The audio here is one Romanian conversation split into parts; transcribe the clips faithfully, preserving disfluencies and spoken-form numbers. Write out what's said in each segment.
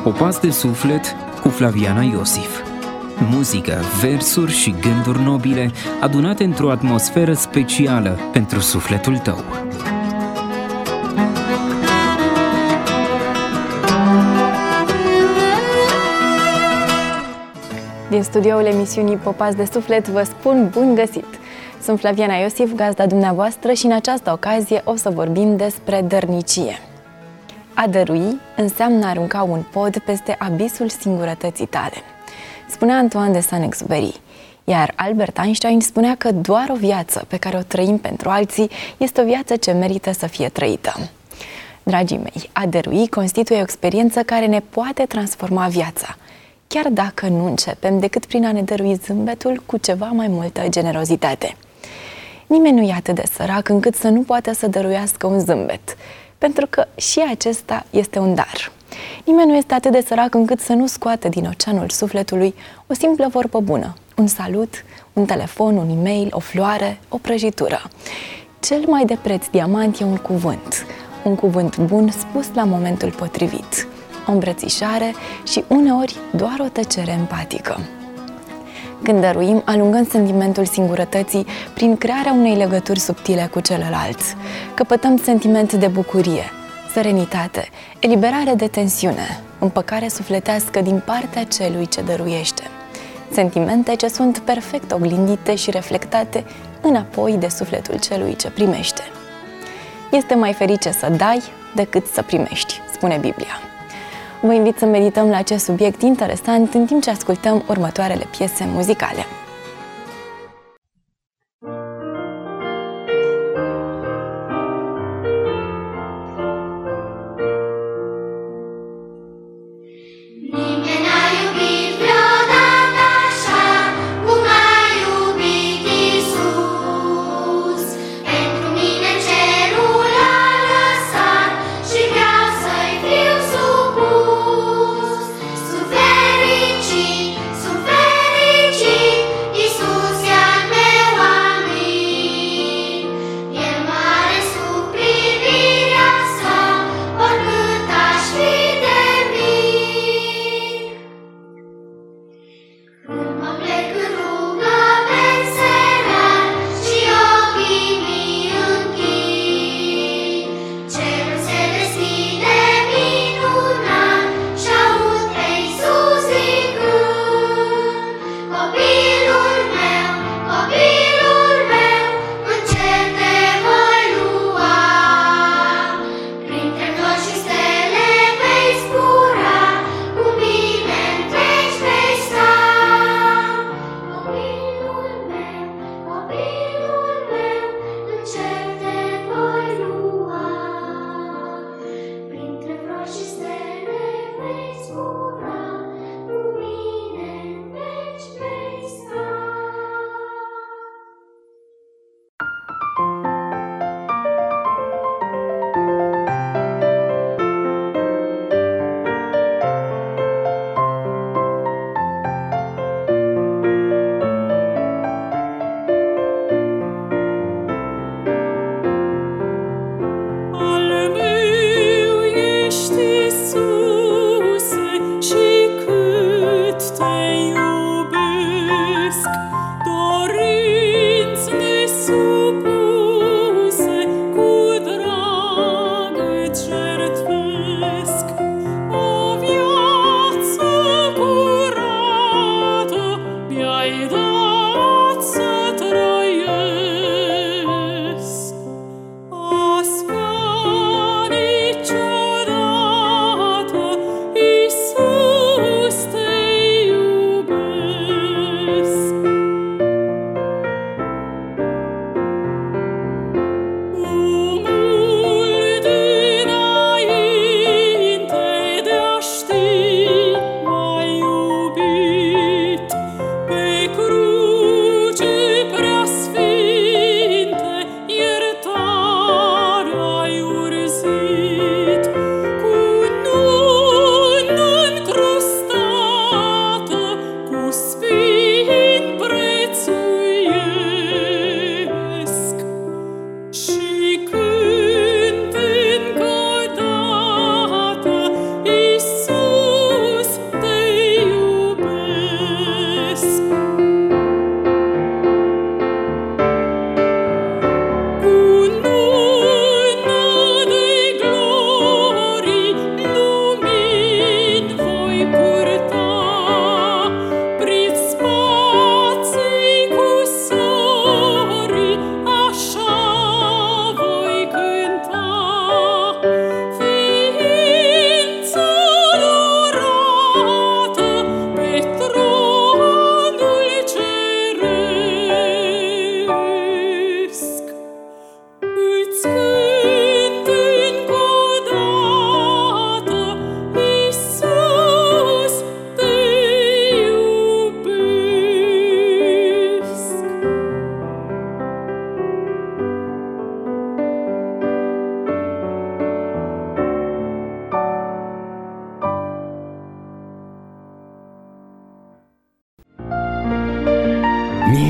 Popas de suflet cu Flaviana Iosif. Muzică, versuri și gânduri nobile adunate într-o atmosferă specială pentru sufletul tău. Din studioul emisiunii Popas de Suflet vă spun bun găsit! Sunt Flaviana Iosif, gazda dumneavoastră, și în această ocazie o să vorbim despre dărnicie. A dărui înseamnă a arunca un pod peste abisul singurătății tale, spunea Antoine de Saint-Exupéry, iar Albert Einstein spunea că doar o viață pe care o trăim pentru alții este o viață ce merită să fie trăită. Dragii mei, a dărui constituie o experiență care ne poate transforma viața, chiar dacă nu începem decât prin a ne dărui zâmbetul cu ceva mai multă generozitate. Nimeni nu e atât de sărac încât să nu poată să dăruiască un zâmbet, pentru că și acesta este un dar. Nimeni nu este atât de sărac încât să nu scoată din oceanul sufletului o simplă vorbă bună, un salut, un telefon, un e-mail, o floare, o prăjitură. Cel mai de preț diamant e un cuvânt, un cuvânt bun spus la momentul potrivit, o îmbrățișare și uneori doar o tăcere empatică. Când dăruim, alungăm sentimentul singurătății prin crearea unei legături subtile cu celălalt. Căpătăm sentiment de bucurie, serenitate, eliberare de tensiune, împăcare sufletească din partea celui ce dăruiește. Sentimente ce sunt perfect oglindite și reflectate înapoi de sufletul celui ce primește. Este mai ferice să dai decât să primești, spune Biblia. Vă invit să medităm la acest subiect interesant în timp ce ascultăm următoarele piese muzicale. Sunt fericit, sunt fericit.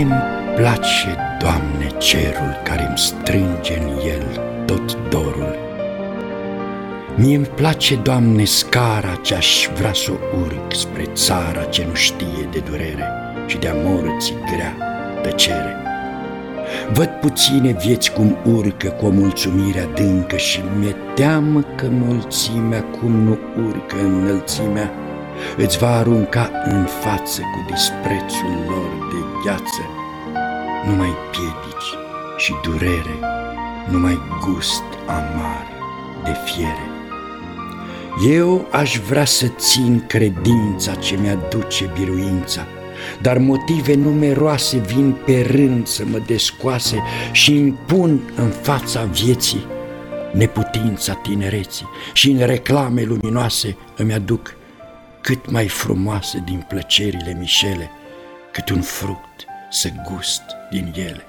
Mie-mi place, Doamne, cerul care-mi strânge în el tot dorul. Mie-mi place, Doamne, scara ce-aș vrea să o urc spre țara ce nu știe de durere și de-a morții grea tăcere. Văd puține vieți cum urcă cu o mulțumire adâncă și mi-e teamă că mulțimea cum nu urcă în înălțimea îți va arunca în față cu disprețul lor de gheață numai piedici și durere, numai gust amar de fiere. Eu aș vrea să țin credința ce mi-aduce biruința, dar motive numeroase vin pe rând să mă descoase și îmi pun în fața vieții neputința tinereții și în reclame luminoase îmi aduc cât mai frumoase din plăcerile mișele, cât un fruct să gust din ele.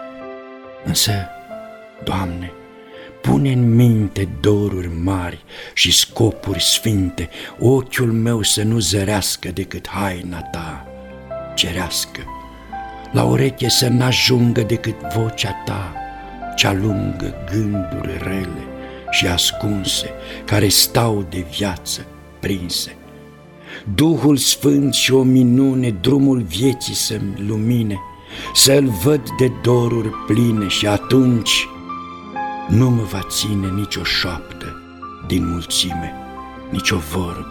Însă, Doamne, pune în minte doruri mari și scopuri sfinte, ochiul meu să nu zărească decât haina Ta cerească, la ureche să n-ajungă decât vocea Ta, ce alungă gânduri rele și ascunse, care stau de viață prinse. Duhul Sfânt și o minune drumul vieții să-mi lumine, să-L văd de doruri pline și atunci nu mă va ține nicio șoaptă din mulțime, nicio vorbă.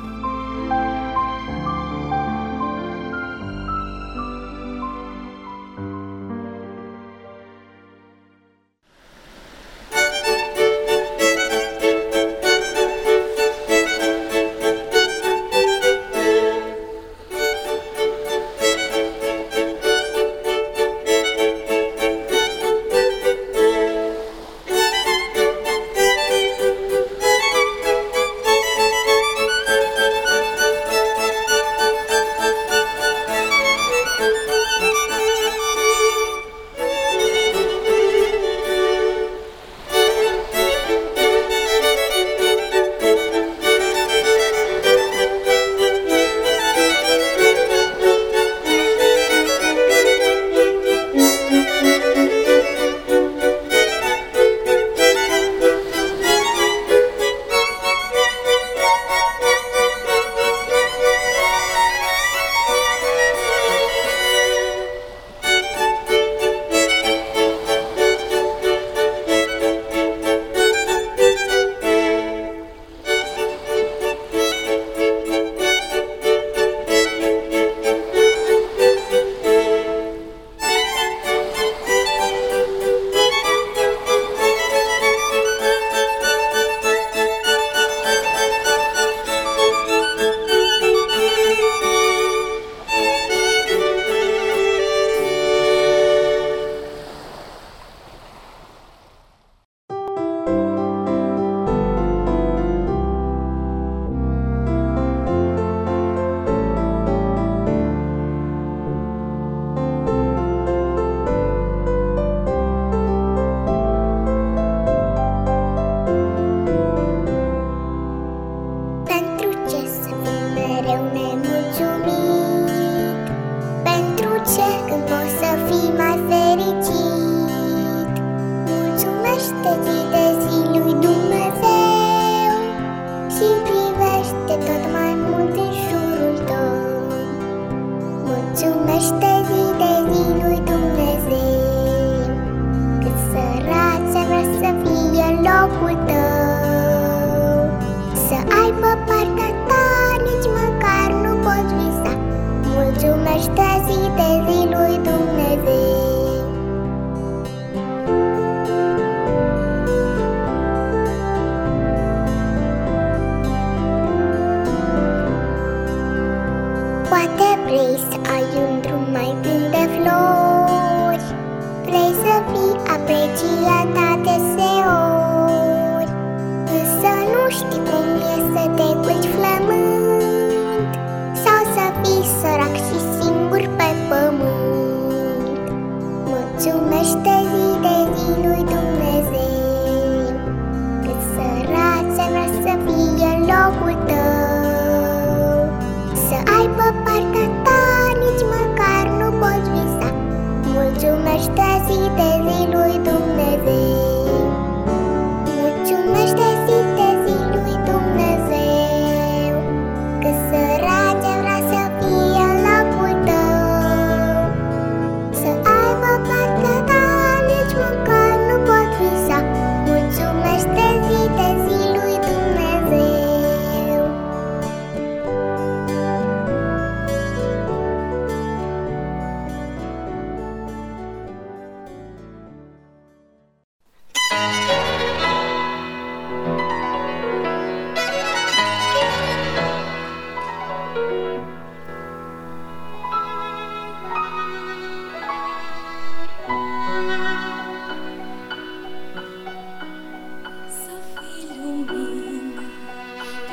Poate vrei să ai un drum mai bun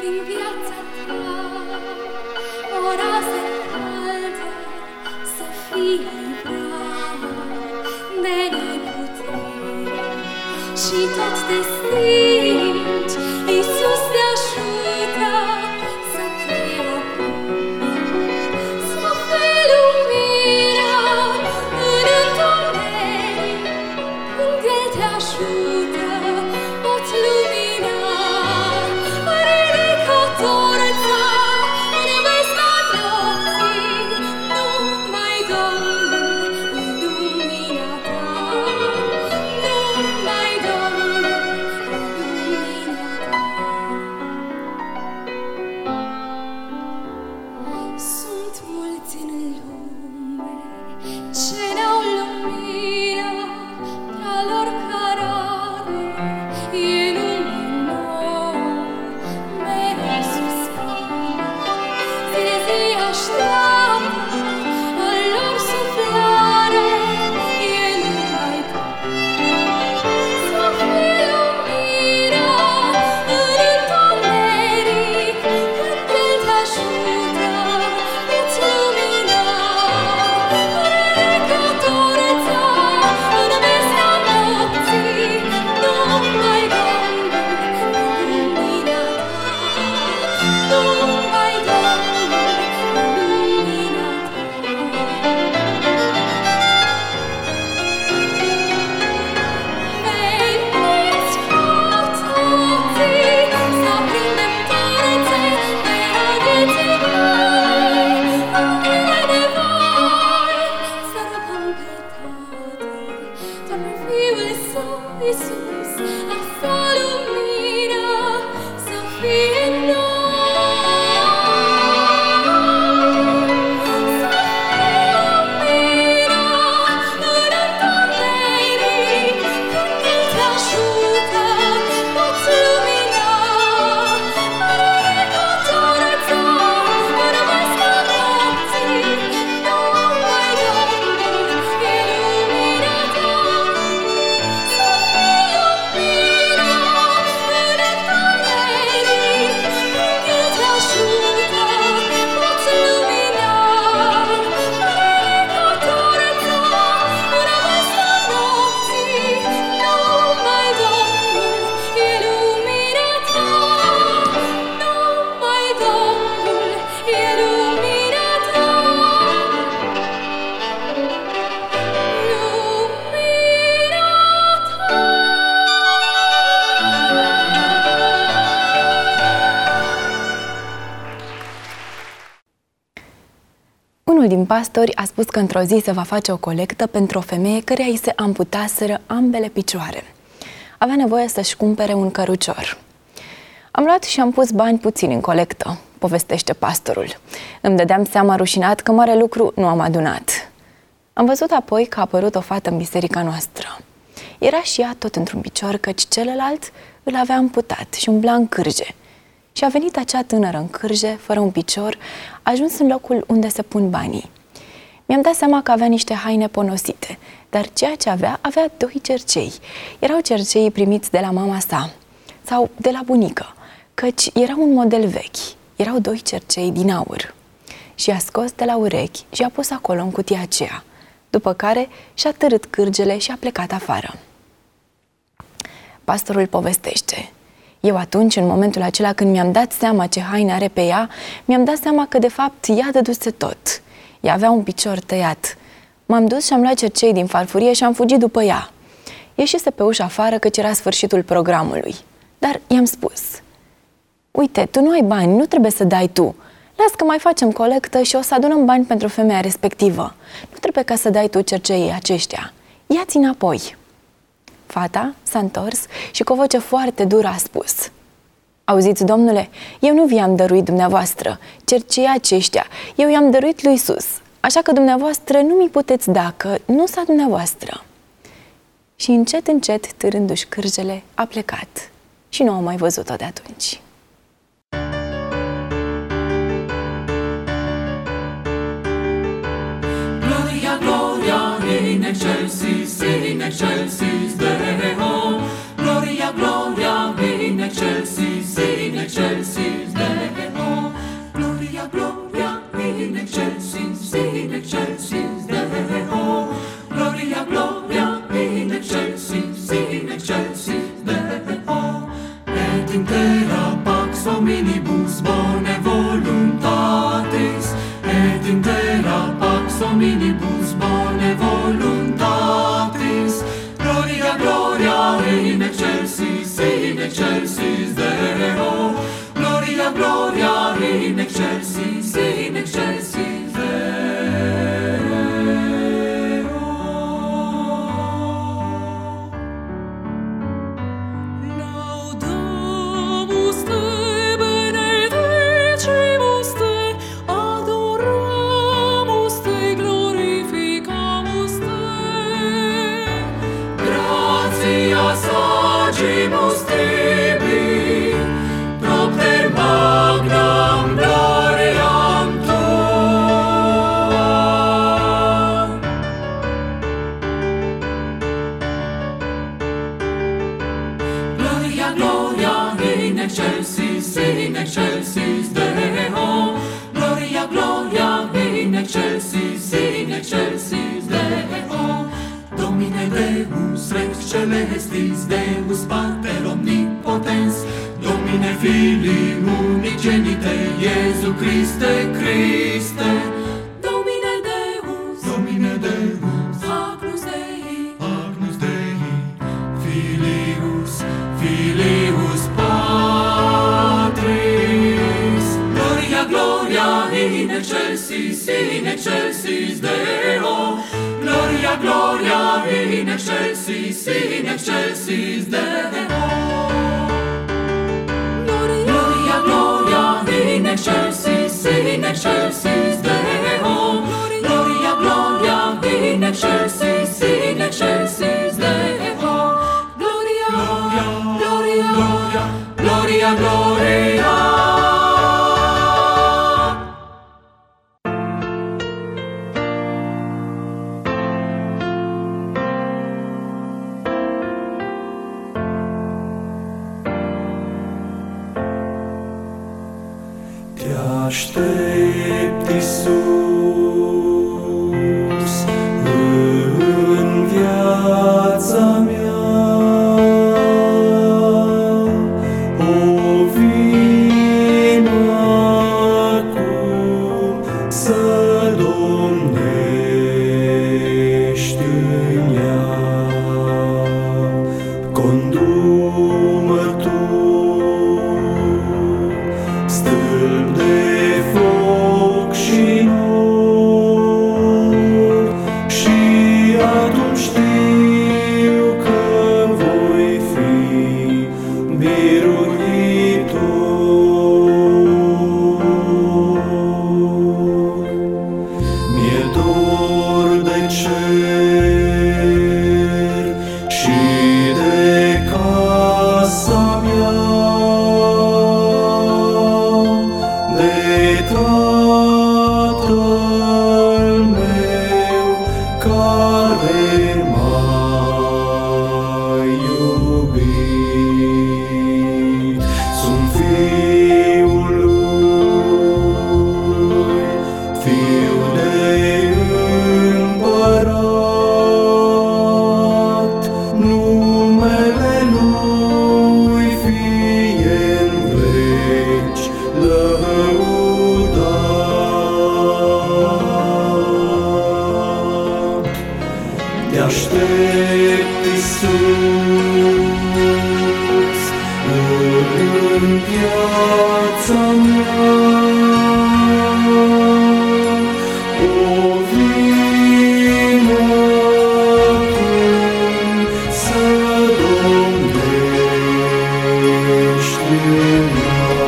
din viața ta o rază caldă să fie livrat de neputere și tot te stingi. Iisus te ajută să te oprești, să fii lumina în întuneric. Când El te ajută, poți lumina. Ridicător ta în vesna nopții, numai Domnul e lumina ta, numai Domnul e lumina ta. Sunt mulți în lume ce n-au lumina, a lor cărare e numai nouă, mereu suspină, zi de zi așteaptă, a lor suflare e numai ta. Să fii lumina în întuneric, când El te ajută, poți lumina. Ridicător ta în vesna nopții, numai Domnul e lumina ta, numai Domnul e lumina ta. Veniți cu toții să aprindem torțe de raghețe mari, unde e nevoie să rugăm pe Tatăl, doar pe Fiul Său Iisus, asta lumina să fie în noi. Să fie lumina în întuneric, când El te ajută, poți lumina. Ridicător ta în vesna nopții, numai Domnul e lumina ta. Să fii lumina în întuneric, când El te ajută, poți lumina. Ridicător ta în vesna nopții, numai Domnul e lumina ta, numai Domnul e lumina ta. Unul din pastori a spus că într-o zi se va face o colectă pentru o femeie căreia îi se amputaseră ambele picioare. Avea nevoie să-și cumpere un cărucior. Am luat și am pus bani puțini în colectă, povestește pastorul. Îmi dădeam seama rușinat că mare lucru nu am adunat. Am văzut apoi că a apărut o fată în biserica noastră. Era și ea tot într-un picior, căci celălalt îl avea amputat și umbla în cârje. Și a venit acea tânără în cârje, fără un picior, a ajuns în locul unde se pun banii. Mi-am dat seama că avea niște haine ponosite, dar ceea ce avea, avea doi cercei. Erau cerceii primiți de la mama sa sau de la bunică, căci era un model vechi. Erau doi cercei din aur. Și a scos de la urechi și a pus acolo în cutia aceea, după care și-a târât cârgele și a plecat afară. Pastorul povestește: eu atunci, în momentul acela când mi-am dat seama ce haine are pe ea, mi-am dat seama că de fapt ea dăduse tot. Ea avea un picior tăiat. M-am dus și am luat cercei din farfurie și am fugit după ea. Ieșise pe ușa afară căci era sfârșitul programului. Dar i-am spus: uite, tu nu ai bani, nu trebuie să dai tu. Las că mai facem colectă și o să adunăm bani pentru femeia respectivă. Nu trebuie ca să dai tu cerceii aceștia. Ia-ți înapoi. Fata s-a întors și cu o voce foarte dură a spus: auziți, domnule, eu nu vi-am dăruit dumneavoastră cerceii aceștia, eu i-am dăruit lui Iisus, așa că dumneavoastră nu mi puteți da, că nu s-a dumneavoastră. Și încet, încet, târându-și cârgele, a plecat și nu am mai văzut-o de atunci. Gloria, gloria, in excelsis, in excelsis Deo. Gloria, gloria, in excelsis, in excelsis Deo. excelsis, in excelsis Deo. Laudamus te, benedicimus te, adoramus te, glorificamus te. Gratias agimus tibi, propter magnam gloriam tuam. Gloria, gloria, in excelsis, in excelsis Deo. Gloria, gloria, in excelsis, in excelsis Deo. Domine Deus, Rex celestis, Deus Pater omnipotens, Domine Filii unigenite, Iesu Christe, Christe. Domine Deus, Domine Deus, Agnus Dei, Agnus Dei, Filius, Filius Patris. Gloria, gloria, in excelsis, in excelsis Deo. Gloria, gloria, in excelsis, in excelsis Deo. Gloria, gloria, in excelsis, in excelsis Deo. Gloria, gloria, in excelsis, in excelsis Deo. Gloria, gloria, gloria, gloria, gloria. Te aștept, Iisus, în viața mea. O vino acum să domnești în ea. Condu-mă tu, stâlp de foc și nor, și atunci știu că voi fi biruitor. Mi-e dor de cer și de casa mea, de Tatăl meu care m-a iubit. Sunt fiul lui, fiu de împărat, numele lui fie în veci lăudat. Te aștept, Iisus, în viața mea. O vino acum să domnești în ea.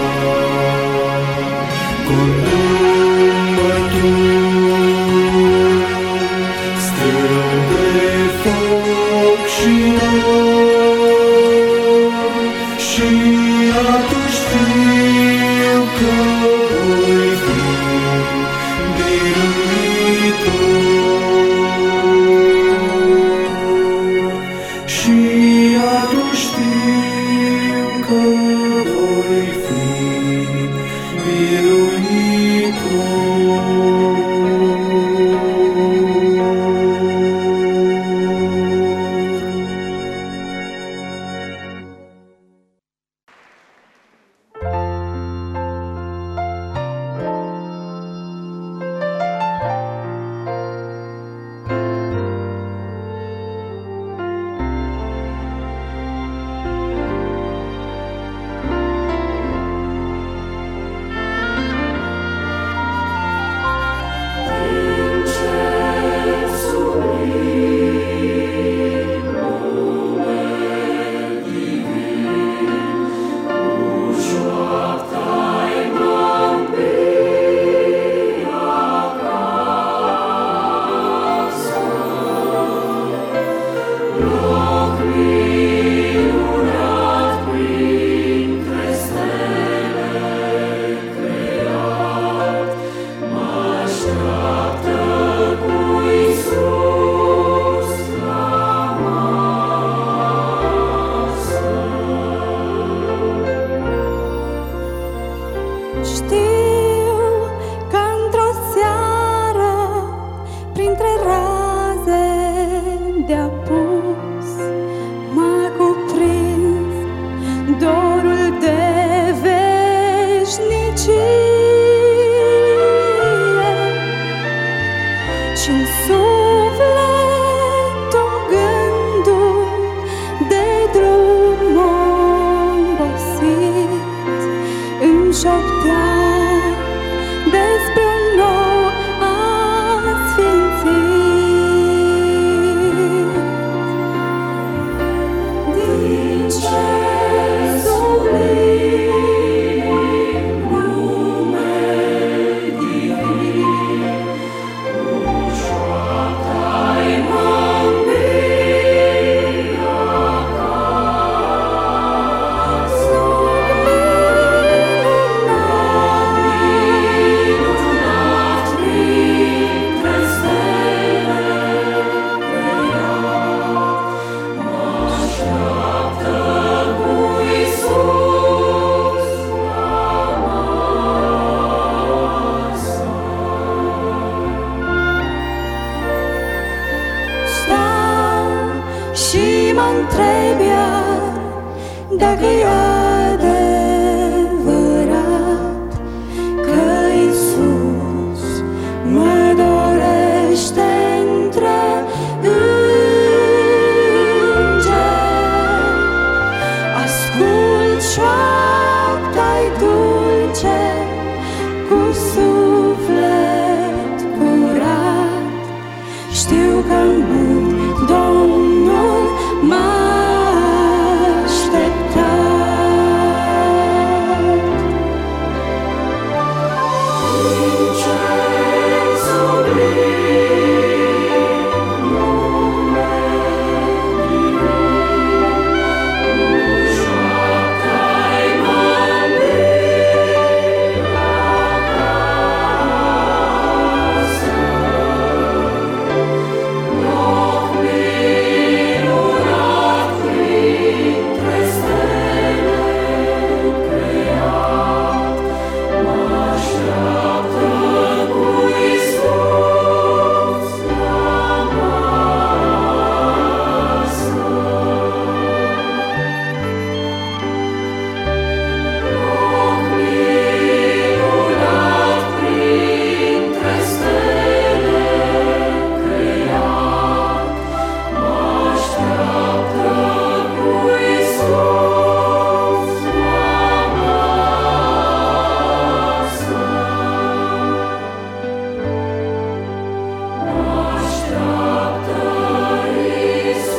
Condu-mă tu, stâlp de foc și nor, și atunci știu că voi fi biruitor. Și atunci știu că voi fi biruitor. Știu că într-o seară, printre raze de apus, m-a cuprins dorul de veșnicie și-n sufletul gândul de drum obosit îmi șoptea despre un nou asfințit. Din cer sublim nume divin, ușoară-i mândria acasă. Minunat, minunat printre stele creat, mă așteaptă cu Iisus la masă. Stau și mă-ntreb iar dacă-i adevărat că Iisus mă dorește între îngeri. Ascult șoapta-i dulce cu suflet curat. Știu că în mâini Domnul m-a așteptat. Din cer sublim nume divin, ușoară-i mândria acasă. Loc minunat printre stele creat, mă așteaptă cu Iisus la masă. Loc minunat printre stele creat, mă așteaptă cu Iisus la masă. Mă așteaptă Iisus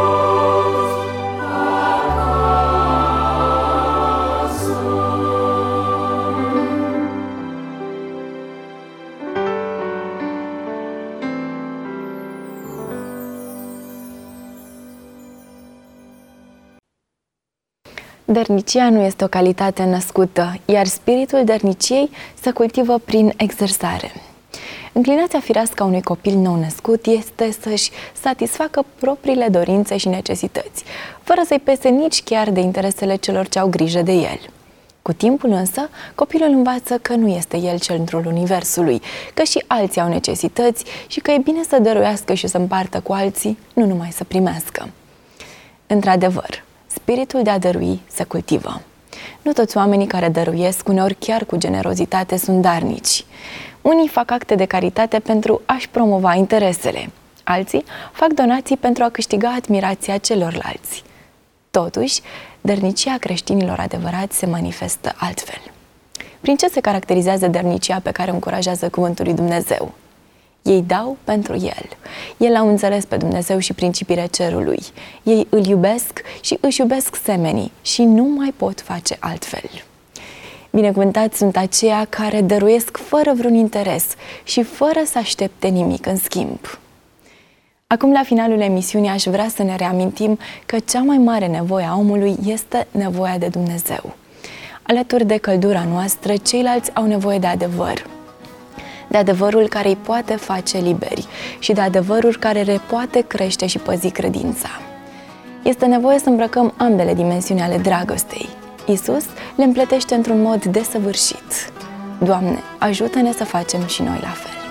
Dărnicia nu este o calitate născută, iar spiritul dărniciei se cultivă prin exersare. Înclinația firească a unui copil nou născut este să-și satisfacă propriile dorințe și necesități, fără să-i pese nici chiar de interesele celor ce au grijă de el. Cu timpul însă, copilul învață că nu este el centrul universului, că și alții au necesități și că e bine să dăruiască și să împartă cu alții, nu numai să primească. Într-adevăr, spiritul de a dărui se cultivă. Nu toți oamenii care dăruiesc, uneori chiar cu generozitate, sunt darnici. Unii fac acte de caritate pentru a-și promova interesele. Alții fac donații pentru a câștiga admirația celorlalți. Totuși, dărnicia creștinilor adevărați se manifestă altfel. Prin ce se caracterizează dărnicia pe care o încurajează cuvântul lui Dumnezeu? Ei dau pentru El. El au înțeles pe Dumnezeu și principiile cerului. Ei îl iubesc și își iubesc semenii și nu mai pot face altfel. Binecuvântați sunt aceia care dăruiesc fără vreun interes și fără să aștepte nimic în schimb. Acum, la finalul emisiunii, aș vrea să ne reamintim că cea mai mare nevoie a omului este nevoia de Dumnezeu. Alături de căldura noastră, ceilalți au nevoie de adevăr. De adevărul care îi poate face liberi și de adevărul care le poate crește și păzi credința. Este nevoie să îmbrăcăm ambele dimensiuni ale dragostei, Iisus le împletește într-un mod desăvârșit. Doamne, ajută-ne să facem și noi la fel.